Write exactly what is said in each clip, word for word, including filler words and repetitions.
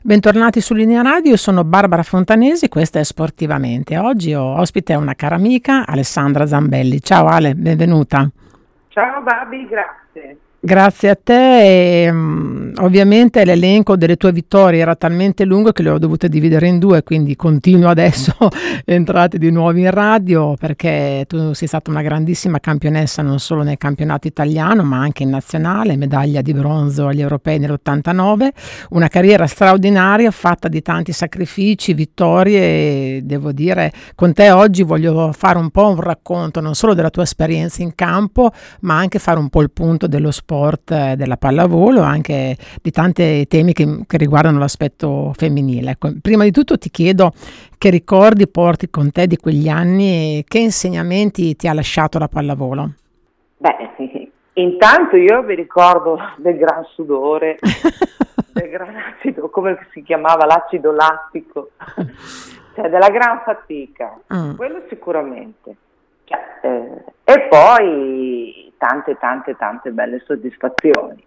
Bentornati su Linea Radio, io sono Barbara Fontanesi, questa è Sportivamente. Oggi ho ospite una cara amica, Alessandra Zambelli. Ciao Ale, benvenuta. Ciao Babi, grazie. Grazie a te e, um, ovviamente l'elenco delle tue vittorie era talmente lungo che le ho dovute dividere in due, quindi continuo adesso entrate di nuovo in radio perché tu sei stata una grandissima campionessa non solo nel campionato italiano ma anche in nazionale, medaglia di bronzo agli europei nell'ottantanove, una carriera straordinaria fatta di tanti sacrifici, vittorie e devo dire con te oggi voglio fare un po' un racconto non solo della tua esperienza in campo ma anche fare un po' il punto dello sport, della pallavolo, anche di tanti temi che, che riguardano l'aspetto femminile. Ecco, prima di tutto ti chiedo che ricordi porti con te di quegli anni e che insegnamenti ti ha lasciato la pallavolo? Beh, intanto io mi ricordo del gran sudore, del gran acido, come si chiamava, l'acido lattico, cioè della gran fatica, mm. quello sicuramente. Eh, e poi tante tante tante belle soddisfazioni.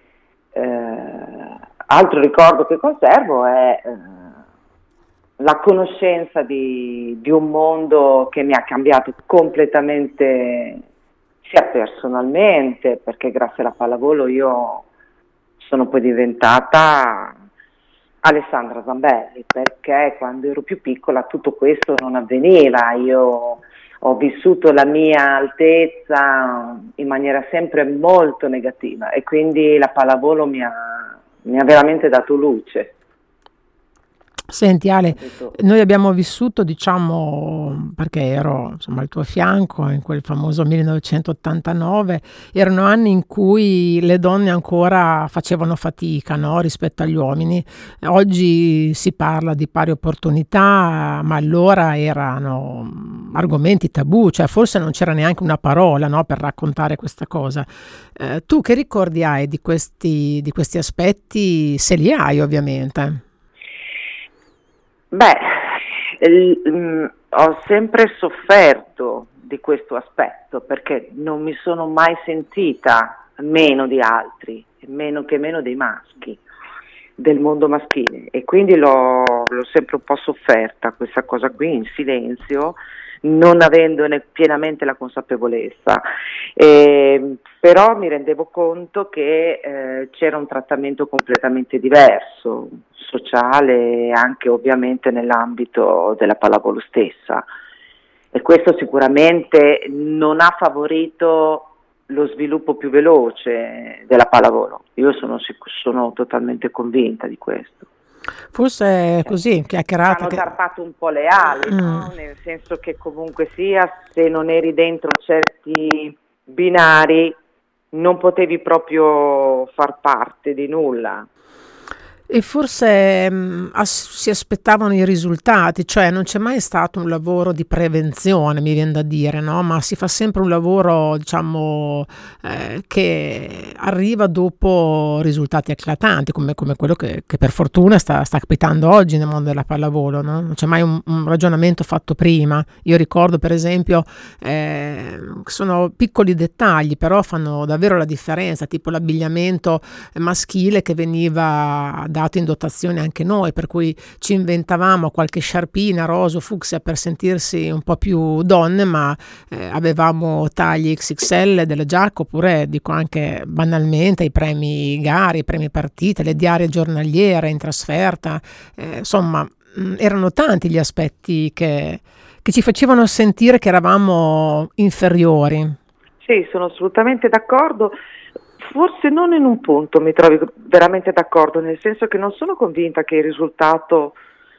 Eh, altro ricordo che conservo è eh, la conoscenza di, di un mondo che mi ha cambiato completamente sia personalmente, perché grazie alla pallavolo io sono poi diventata Alessandra Zambelli, perché quando ero più piccola tutto questo non avveniva. Io ho vissuto la mia altezza in maniera sempre molto negativa e quindi la pallavolo mi ha, mi ha veramente dato luce. Senti Ale, noi abbiamo vissuto, diciamo, perché ero insomma al tuo fianco in quel famoso millenovecentottantanove, erano anni in cui le donne ancora facevano fatica, no, rispetto agli uomini. Oggi si parla di pari opportunità, ma allora erano argomenti tabù, cioè forse non c'era neanche una parola, no, per raccontare questa cosa. Eh, tu che ricordi hai di questi, di questi aspetti, se li hai ovviamente? Beh, l- mh, ho sempre sofferto di questo aspetto perché non mi sono mai sentita meno di altri, meno che meno dei maschi, del mondo maschile, e quindi l'ho, l'ho sempre un po' sofferta questa cosa qui in silenzio, non avendone pienamente la consapevolezza, eh, però mi rendevo conto che eh, c'era un trattamento completamente diverso, sociale e anche ovviamente nell'ambito della pallavolo stessa, e questo sicuramente non ha favorito lo sviluppo più veloce della pallavolo. Io sono, sono totalmente convinta di questo. Forse è così, chiacchierata. Hanno che... tarpato un po' le ali, mm. no? Nel senso che comunque sia, se non eri dentro certi binari non potevi proprio far parte di nulla. E forse mh, as- si aspettavano i risultati, cioè non c'è mai stato un lavoro di prevenzione, mi viene da dire, no? Ma si fa sempre un lavoro, diciamo, eh, che arriva dopo risultati eclatanti, come, come quello che, che per fortuna sta, sta capitando oggi nel mondo della pallavolo, no? Non c'è mai un, un ragionamento fatto prima. Io ricordo, per esempio, eh, sono piccoli dettagli, però fanno davvero la differenza, tipo l'abbigliamento maschile che veniva da in dotazione anche noi, per cui ci inventavamo qualche sciarpina rosa fucsia per sentirsi un po' più donne, ma eh, avevamo tagli X X L delle giacche, oppure dico anche banalmente i premi gare, i premi partite, le diarie giornaliere in trasferta, eh, insomma mh, erano tanti gli aspetti che, che ci facevano sentire che eravamo inferiori. Sì, sono assolutamente d'accordo. Forse non in un punto mi trovi veramente d'accordo, nel senso che non sono convinta che il risultato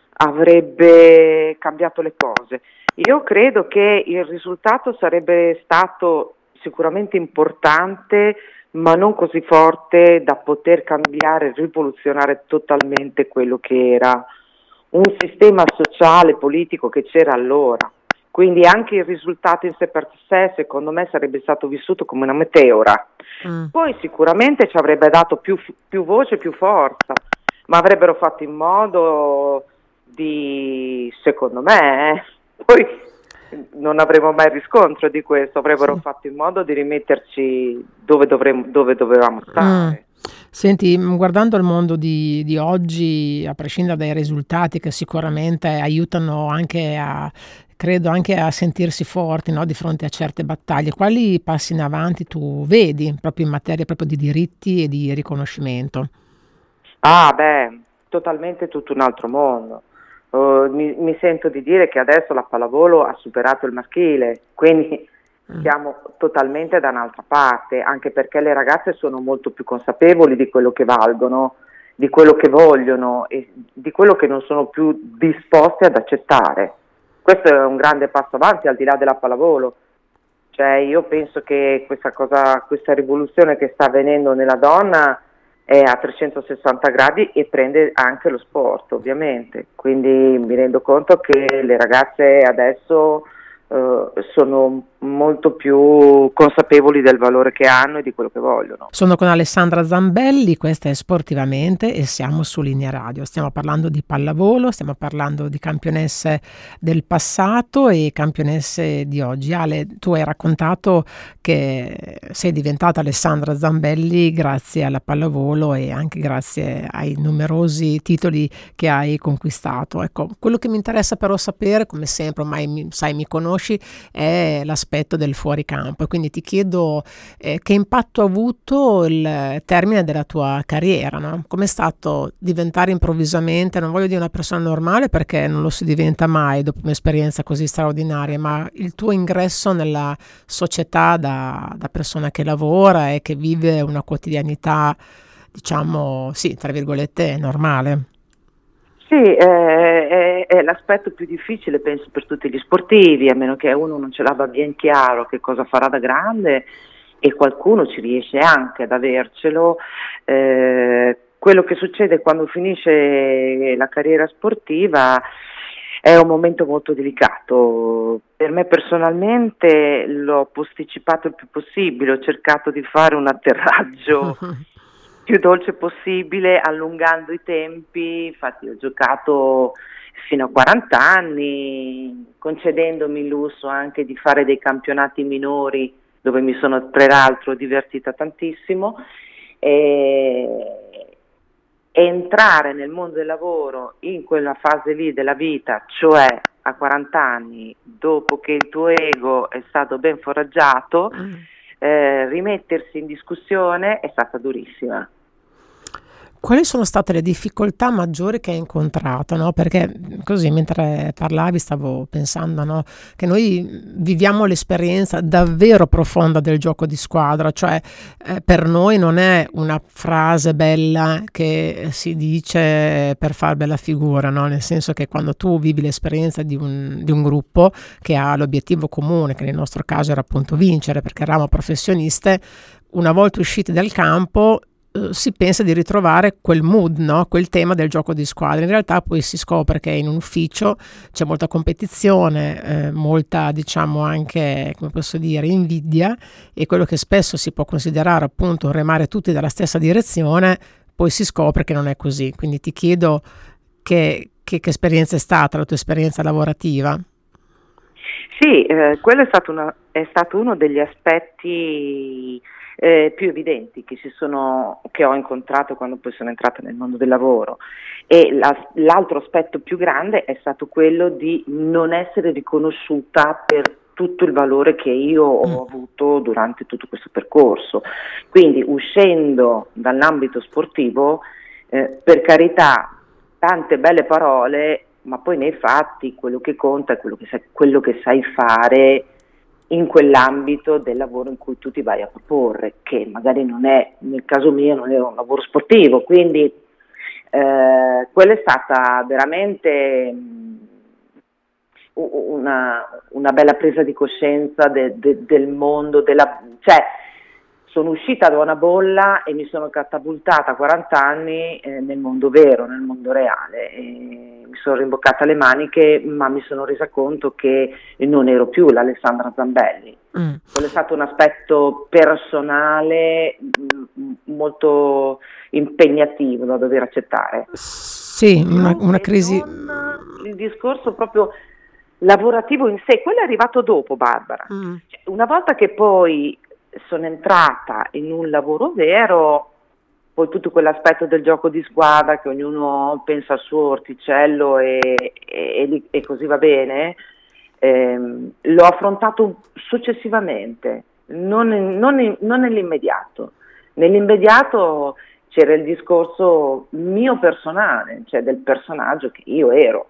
avrebbe cambiato le cose. Io credo che il risultato sarebbe stato sicuramente importante, ma non così forte da poter cambiare, rivoluzionare totalmente quello che era un sistema sociale, politico che c'era allora. Quindi anche il risultato in sé per sé, secondo me, sarebbe stato vissuto come una meteora. Mm. Poi sicuramente ci avrebbe dato più, più voce, più forza, ma avrebbero fatto in modo di, secondo me, eh, poi non avremo mai riscontro di questo, avrebbero sì. fatto in modo di rimetterci dove, dovremmo, dove dovevamo stare. Mm. Senti, mh, guardando al mondo di, di oggi, a prescindere dai risultati che sicuramente aiutano anche a, credo anche a sentirsi forti, no, di fronte a certe battaglie, quali passi in avanti tu vedi proprio in materia proprio di diritti e di riconoscimento? Ah, beh, totalmente tutto un altro mondo. Uh, mi, mi sento di dire che adesso la pallavolo ha superato il maschile, quindi Mm. siamo totalmente da un'altra parte, anche perché le ragazze sono molto più consapevoli di quello che valgono, di quello che vogliono e di quello che non sono più disposte ad accettare. Questo è un grande passo avanti al di là della pallavolo. Cioè, io penso che questa cosa, questa rivoluzione che sta avvenendo nella donna è a trecentosessanta gradi e prende anche lo sport, ovviamente. Quindi mi rendo conto che le ragazze adesso eh, sono molto più consapevoli del valore che hanno e di quello che vogliono. Sono con Alessandra Zambelli, questa è Sportivamente e siamo su Linea Radio. Stiamo parlando di pallavolo, stiamo parlando di campionesse del passato e campionesse di oggi. Ale, tu hai raccontato che sei diventata Alessandra Zambelli grazie alla pallavolo e anche grazie ai numerosi titoli che hai conquistato. Ecco, quello che mi interessa però sapere, come sempre, ormai mi, sai, mi conosci, è l'aspetto del fuoricampo. E quindi ti chiedo eh, che impatto ha avuto il termine della tua carriera, no? Com'è stato diventare improvvisamente, non voglio dire una persona normale perché non lo si diventa mai dopo un'esperienza così straordinaria, ma il tuo ingresso nella società da, da persona che lavora e che vive una quotidianità, diciamo, sì, tra virgolette, normale. Sì, eh, è, è l'aspetto più difficile, penso, per tutti gli sportivi, a meno che uno non ce l'abbia ben chiaro che cosa farà da grande e qualcuno ci riesce anche ad avercelo. Eh, quello che succede quando finisce la carriera sportiva è un momento molto delicato. Per me personalmente l'ho posticipato il più possibile, ho cercato di fare un atterraggio più dolce possibile, allungando i tempi. Infatti ho giocato fino a quaranta anni, concedendomi il lusso anche di fare dei campionati minori dove mi sono peraltro divertita tantissimo. E entrare nel mondo del lavoro in quella fase lì della vita, cioè a quaranta anni, dopo che il tuo ego è stato ben foraggiato, Mm. eh, rimettersi in discussione è stata durissima. Quali sono state le difficoltà maggiori che hai incontrato, no? Perché mh, così mentre parlavi stavo pensando, no, che noi viviamo l'esperienza davvero profonda del gioco di squadra, cioè eh, per noi non è una frase bella che si dice per far bella figura, no? Nel senso che quando tu vivi l'esperienza di un, di un gruppo che ha l'obiettivo comune, che nel nostro caso era appunto vincere perché eravamo professioniste, una volta usciti dal campo eh, si pensa di ritrovare quel mood, no? Quel tema del gioco di squadra. In realtà poi si scopre che in un ufficio c'è molta competizione, eh, molta, diciamo, anche, come posso dire, invidia, e quello che spesso si può considerare appunto remare tutti dalla stessa direzione, poi si scopre che non è così. Quindi ti chiedo che, che, che esperienza è stata la tua esperienza lavorativa? Sì, eh, quello è stato, una- è stato uno degli aspetti eh, più evidenti che, ci sono, che ho incontrato quando poi sono entrata nel mondo del lavoro. E la- l'altro aspetto più grande è stato quello di non essere riconosciuta per tutto il valore che io Mm. ho avuto durante tutto questo percorso. Quindi uscendo dall'ambito sportivo, eh, per carità, tante belle parole, ma poi nei fatti quello che conta è quello che sai, quello che sai fare in quell'ambito del lavoro in cui tu ti vai a proporre, che magari non è, nel caso mio, non era un lavoro sportivo, quindi eh, quella è stata veramente mh, una, una bella presa di coscienza de- de- del mondo, della, cioè sono uscita da una bolla e mi sono catapultata a quaranta anni eh, nel mondo vero, nel mondo reale. E mi sono rimboccata le maniche, ma mi sono resa conto che non ero più l'Alessandra Zambelli. Mm. Quello è stato un aspetto personale mh, molto impegnativo da dover accettare. Sì, una, Più una che crisi. non il discorso proprio lavorativo in sé, quello è arrivato dopo, Barbara. Mm. Cioè, una volta che poi sono entrata in un lavoro vero, poi tutto quell'aspetto del gioco di squadra che ognuno pensa al suo orticello e, e, e così va bene, ehm, l'ho affrontato successivamente, non, non, non nell'immediato. Nell'immediato c'era il discorso mio personale, cioè del personaggio che io ero.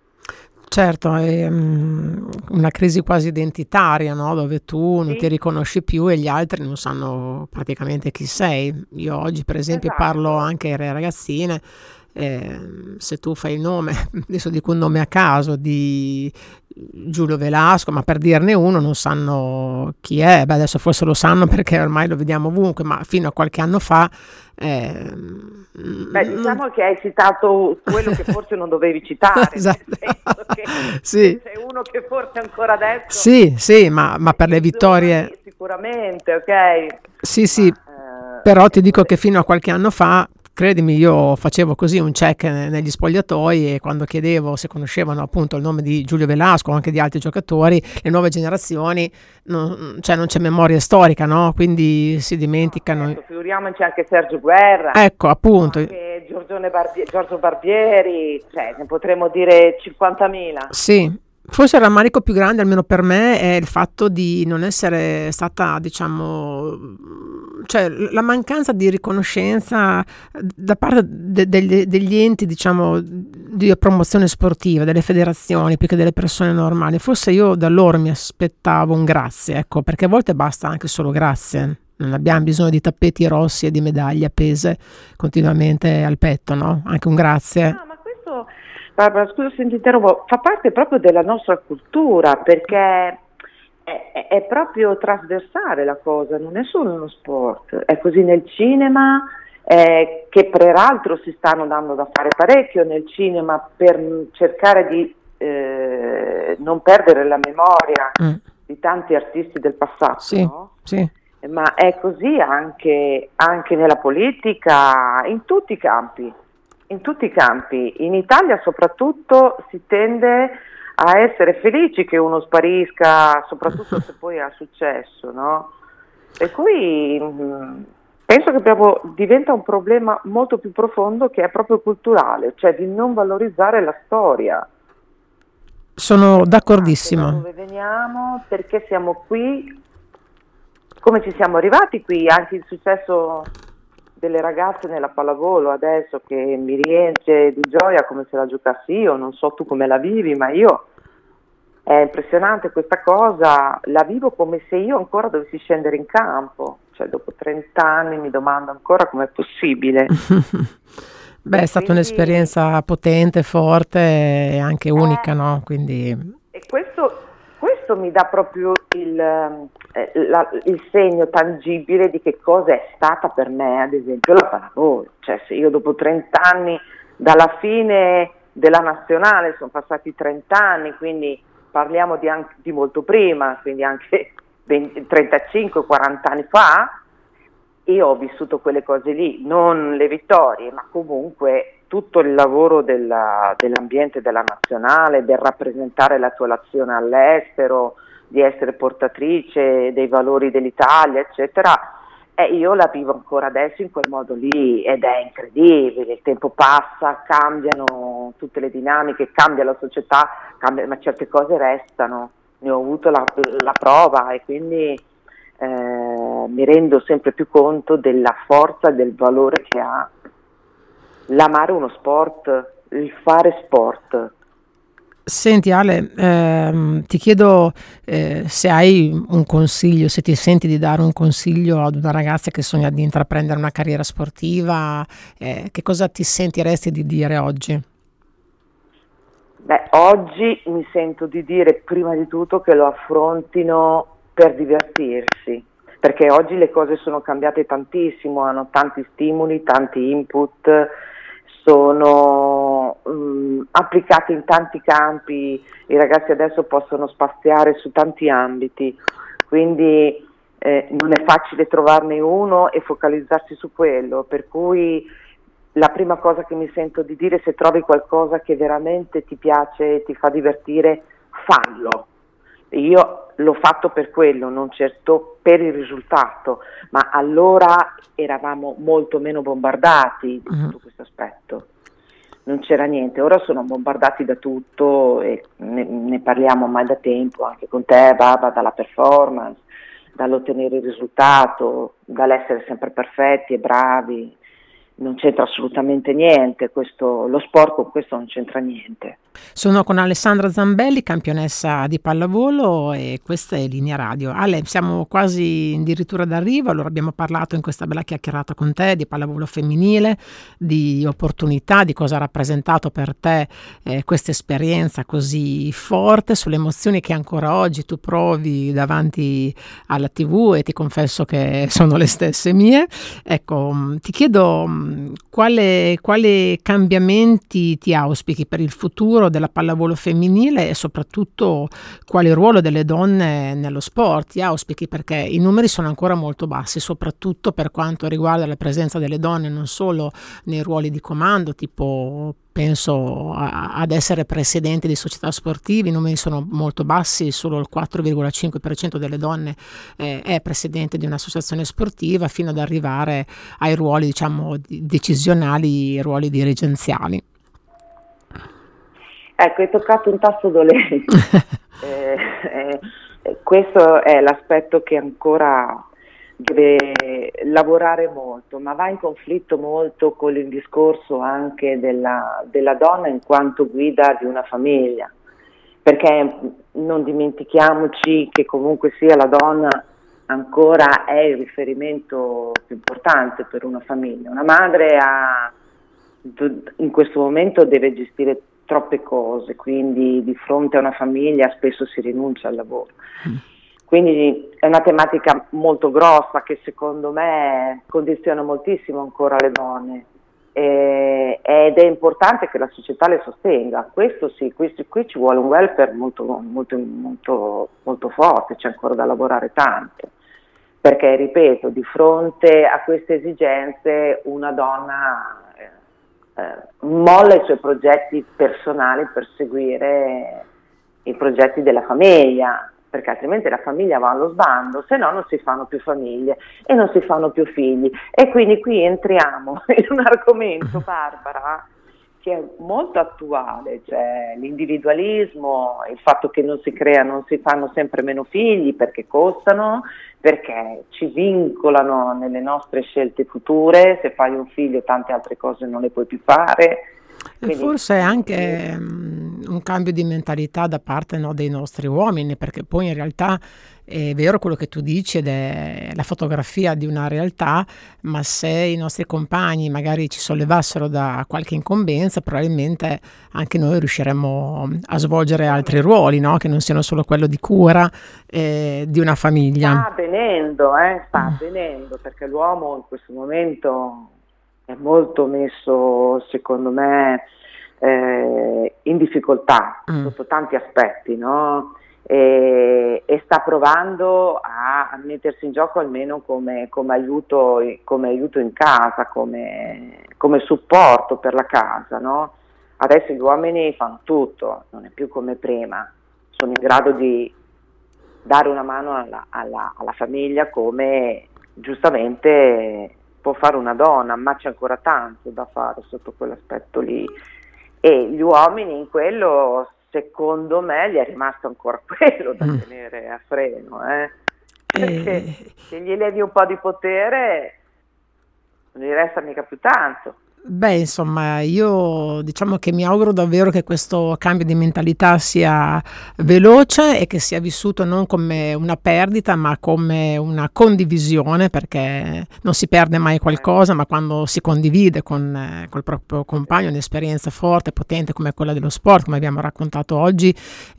Certo, è mm, una crisi quasi identitaria, no? Dove tu non ti Sì, riconosci più e gli altri non sanno praticamente chi sei. Io oggi, per esempio, parlo esatto. anche alle ragazzine, eh, se tu fai il nome, adesso dico un nome a caso, di Giulio Velasco, ma per dirne uno non sanno chi è. Beh, adesso forse lo sanno perché ormai lo vediamo ovunque, ma fino a qualche anno fa eh, Beh, non... diciamo che hai citato quello che forse non dovevi citare, nel Esatto. senso che Sì, c'è uno che forse ancora adesso, sì, sì, ma, ma per le i vittorie, giovani sicuramente, ok? sì, sì, Ma però eh, ti dico ecco, che fino a qualche anno fa, credimi, io facevo così un check ne- negli spogliatoi e quando chiedevo se conoscevano appunto il nome di Giulio Velasco o anche di altri giocatori, le nuove generazioni, non, cioè non c'è memoria storica, no? Quindi si no, dimenticano. certo, figuriamoci anche Sergio Guerra, Ecco, o appunto, anche Giorgione Barbie- Giorgio Barbieri, cioè ne potremmo dire cinquantamila. sì, forse il rammarico più grande, almeno per me, è il fatto di non essere stata, diciamo, cioè la mancanza di riconoscenza da parte de- degli, degli enti, diciamo, di promozione sportiva, delle federazioni, più che delle persone normali. Forse io da loro mi aspettavo un grazie, ecco, perché a volte basta anche solo grazie. Non abbiamo bisogno di tappeti rossi e di medaglie appese continuamente al petto, no? Anche un grazie. No, ma questo, Barbara, scusa se ti interrompo, fa parte proprio della nostra cultura perché è, è- è proprio trasversale la cosa, non è solo uno sport, è così nel cinema, eh, che peraltro si stanno dando da fare parecchio nel cinema per cercare di eh, non perdere la memoria Mm. di tanti artisti del passato, Sì, no? sì. Ma è così anche, anche nella politica, in tutti i campi, in tutti i campi. In Italia soprattutto si tende a essere felici che uno sparisca, soprattutto se poi ha successo, no? Per cui mh, penso che proprio diventa un problema molto più profondo che è proprio culturale, cioè di non valorizzare la storia. È Sono importante da d'accordissimo. dove veniamo, perché siamo qui, come ci siamo arrivati qui, anche il successo delle ragazze nella pallavolo adesso che mi riempie di gioia come se la giocassi io, non so tu come la vivi, ma io è impressionante questa cosa, la vivo come se io ancora dovessi scendere in campo, cioè dopo trenta anni mi domando ancora com'è possibile. Beh, è E stata quindi un'esperienza potente, forte e anche eh, unica, no? Quindi E questo, questo mi dà proprio il, eh, la- il segno tangibile di che cosa è stata per me, ad esempio, la pallavolo. Cioè, se io dopo trenta anni, dalla fine della nazionale, sono passati trenta anni, quindi parliamo di, anche, di molto prima, quindi anche venti trentacinque quaranta anni fa, io ho vissuto quelle cose lì, non le vittorie, ma comunque tutto il lavoro della- dell'ambiente della nazionale, del rappresentare la tua nazione all'estero, di essere portatrice dei valori dell'Italia, eccetera. E io la vivo ancora adesso in quel modo lì ed è incredibile, il tempo passa, cambiano tutte le dinamiche, cambia la società, cambia- ma certe cose restano. Ne ho avuto la, la prova e quindi eh, mi rendo sempre più conto della forza e del valore che ha l'amare uno sport, il fare sport. senti Ale, ehm, ti chiedo eh, se hai un consiglio, se ti senti di dare un consiglio ad una ragazza che sogna di intraprendere una carriera sportiva, eh, che cosa ti sentiresti di dire oggi? Beh, oggi mi sento di dire prima di tutto che lo affrontino per divertirsi, perché oggi le cose sono cambiate tantissimo, hanno tanti stimoli, tanti input, sono mm, applicati in tanti campi, i ragazzi adesso possono spaziare su tanti ambiti, quindi eh, non è facile trovarne uno e focalizzarsi su quello, per cui la prima cosa che mi sento di dire, se trovi qualcosa che veramente ti piace e ti fa divertire, fallo. io l'ho fatto per quello, non certo per il risultato, ma allora eravamo molto meno bombardati di tutto questo aspetto. Non c'era niente, ora sono bombardati da tutto e ne, ne parliamo ormai da tempo, anche con te Baba, dalla performance, dall'ottenere il risultato, dall'essere sempre perfetti e bravi. Non c'entra assolutamente niente, questo, lo sport con questo non c'entra niente. Sono con Alessandra Zambelli, campionessa di pallavolo, e questa è Linea Radio. Ale, siamo quasi addirittura d'arrivo, allora abbiamo parlato in questa bella chiacchierata con te di pallavolo femminile, di opportunità, di cosa ha rappresentato per te eh, questa esperienza così forte, sulle emozioni che ancora oggi tu provi davanti alla tivù, e ti confesso che sono le stesse mie. Ecco, ti chiedo quale, quale cambiamenti ti auspichi per il futuro della pallavolo femminile, e soprattutto quale ruolo delle donne nello sport ti auspichi, perché i numeri sono ancora molto bassi, soprattutto per quanto riguarda la presenza delle donne non solo nei ruoli di comando, tipo penso a, ad essere presidente di società sportive. I numeri sono molto bassi, solo il quattro virgola cinque per cento delle donne eh, è presidente di un'associazione sportiva, fino ad arrivare ai ruoli, diciamo, decisionali, ruoli dirigenziali. Ecco, hai toccato un tasto dolente. eh, eh, questo è l'aspetto che ancora deve lavorare molto, ma va in conflitto molto con il discorso anche della, della donna in quanto guida di una famiglia, perché non dimentichiamoci che comunque sia la donna ancora è il riferimento più importante per una famiglia. Una madre ha, in questo momento deve gestire troppe cose, quindi di fronte a una famiglia spesso si rinuncia al lavoro. Mm. Quindi è una tematica molto grossa che secondo me condiziona moltissimo ancora le donne, eh, ed è importante che la società le sostenga. Questo sì, qui, qui ci vuole un welfare molto, molto, molto, molto forte, c'è ancora da lavorare tanto, perché ripeto, di fronte a queste esigenze una donna Eh, molla i suoi progetti personali per seguire i progetti della famiglia, perché altrimenti la famiglia va allo sbando, se no non si fanno più famiglie e non si fanno più figli. E quindi qui entriamo in un argomento, Barbara, che è molto attuale, cioè l'individualismo, il fatto che non si creano, non si fanno sempre meno figli perché costano, perché ci vincolano nelle nostre scelte future. Se fai un figlio tante altre cose non le puoi più fare. E forse è anche um, un cambio di mentalità da parte, no, dei nostri uomini, perché poi in realtà è vero quello che tu dici ed è la fotografia di una realtà, ma se i nostri compagni magari ci sollevassero da qualche incombenza, probabilmente anche noi riusciremmo a svolgere altri ruoli, no? Che non siano solo quello di cura eh, di una famiglia. Sta avvenendo, eh? sta mm. avvenendo, perché l'uomo in questo momento è molto messo, secondo me, eh, in difficoltà mm. sotto tanti aspetti, no? E, e sta provando a, a mettersi in gioco almeno come, come, aiuto, come aiuto in casa, come, come supporto per la casa, no? Adesso gli uomini fanno tutto, non è più come prima, sono in grado di dare una mano alla, alla, alla famiglia come giustamente può fare una donna, ma c'è ancora tanto da fare sotto quell'aspetto lì, e gli uomini in quello secondo me gli è rimasto ancora quello da mm. tenere a freno, eh? Perché e... se gli levi un po' di potere non gli resta mica più tanto. Beh, insomma, io diciamo che mi auguro davvero che questo cambio di mentalità sia veloce e che sia vissuto non come una perdita, ma come una condivisione, perché non si perde mai qualcosa, ma quando si condivide con eh, col proprio compagno un'esperienza forte, potente come quella dello sport, come abbiamo raccontato oggi,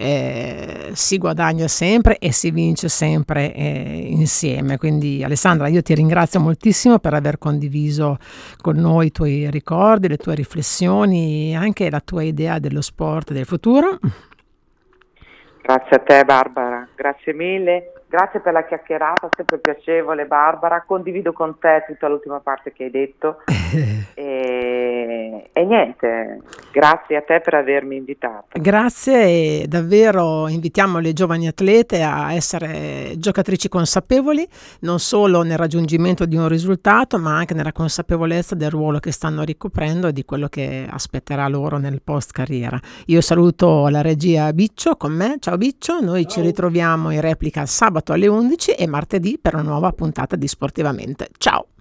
eh, si guadagna sempre e si vince sempre eh, insieme. Quindi Alessandra, io ti ringrazio moltissimo per aver condiviso con noi i tuoi ricordi, le tue riflessioni, anche la tua idea dello sport del futuro. Grazie a te Barbara, grazie mille. Grazie per la chiacchierata, sempre piacevole Barbara, condivido con te tutta l'ultima parte che hai detto e, e niente, grazie a te per avermi invitato. Grazie, e davvero invitiamo le giovani atlete a essere giocatrici consapevoli, non solo nel raggiungimento di un risultato, ma anche nella consapevolezza del ruolo che stanno ricoprendo e di quello che aspetterà loro nel post carriera. Io saluto la regia Biccio con me, ciao Biccio, noi Ciao. Ci ritroviamo in replica sabato alle undici e martedì per una nuova puntata di Sportivamente. Ciao!